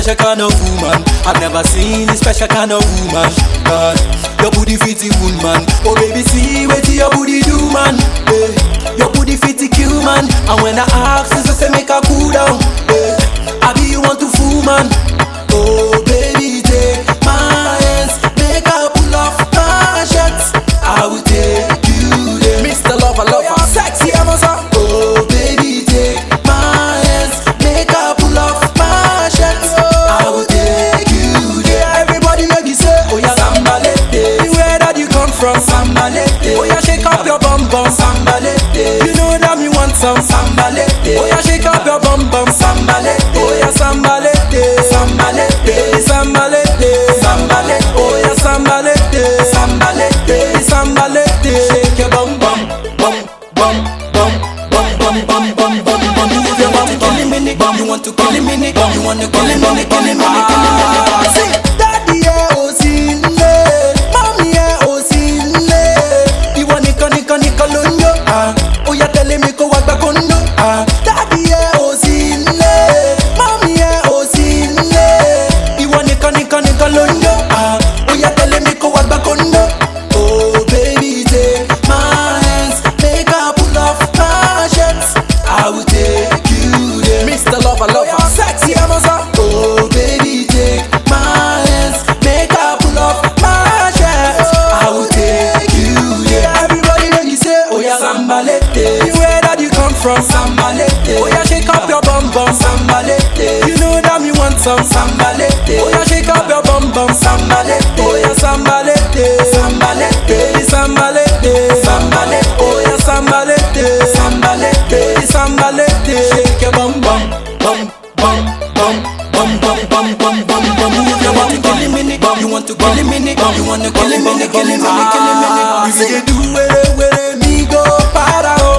special kind of woman. I've never seen this special kind of woman. God, your booty fitty woman. Oh baby, see what your booty do, man. Your booty fitty kill, man. And when I ask, you say make her cool down. I be you want to fool, man. Oh baby, take my hands, make her pull off my shirts. I will take you there, Mr. Lover, lover, sexy Amazon. Oh baby, take my hands, make her pull off my shirts. I will take you there. Everybody make you say, oh yeah, Sambalete. Where that you come from, Sambalete. Oh yeah, shake up your bum bum, Sambalete. You know that me want some, Sambalete. Oh yeah, shake up your bum bum, Sambalete. Oh yeah, Sambalete, Sambalete, Sambalete, Sambalete. Oh yeah, Sambalete, Sambalete, Sambalete. Shake your bum bum, bum bum bum bum bum bum bum bum bum. You want to kill me, you want to kill me, you want to kill me, kill me, kill me. Sing, daddy yeah, oh sinle, mommy yeah, oh sinle. Iwa nika nika nika londo, oh yeah, tell me ko wagba kondo, daddy yeah, oh sinle, mommy yeah, oh sinle. Iwa nika nika nika londo, oh yeah, tell me ko wagba kondo. Oh baby, take my hands, make her pull off my shirts. I will take you there, Mr. Lover, lover, sexy Amazon. Oh baby, take my hands, make her pull off my shirts. I will take you there. Everybody when you say, oh yeah, Sambalete. Where that you come from, Sambalete. Oh yeah, shake up your bum bum, Sambalete. You know that me want some, Sambalete. Oh yeah, shake up your bum bum, Sambalete. Oh yeah, Sambalete, Sambalete, Sambalete, Sambalete. Oh yeah, Sambalete, Sambalete, Sambalete. Shake your bum bum, bum bum bum bum bum bum bum bum bum. You want to kill me, you want to kill me, you want to kill me, kill me, kill me. If you do where me go para oh.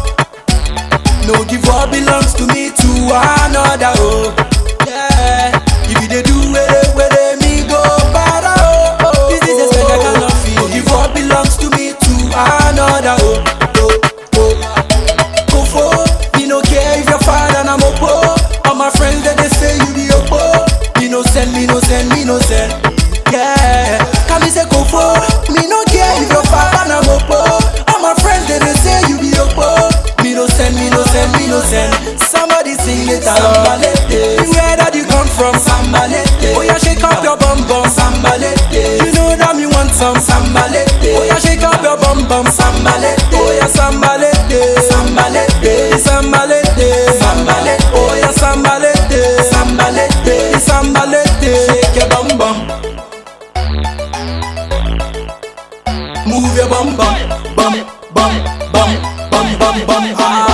No give what belongs to me to another oh. Yeah. If you do where me go para oh. This is a special kind of feeling. No give what belongs to me to another oh. Go for me no care if you're fine and I'm up. All my friends that they say you be up. Me no send, me no send, me no send. Yeah, can me say go for me no care if you're fine and I'm up. All my friends that they say you be up. Me no send, me no send, me no send. Somebody sing it Sambalete. Where that you come from, Sambalete. Oh yeah, shake up your bum bum, Sambalete. You know that me want some, Sambalete. Oh yeah, shake up your bum bum, Sambalete. Oh yeah, Sambalete, Sambalete, Sambalete, Sambalete. Oh yeah, Sambalete, Sambalete, Sambalete. Shake your bum bum, move your bum bum, bum bum bum bum bum bum.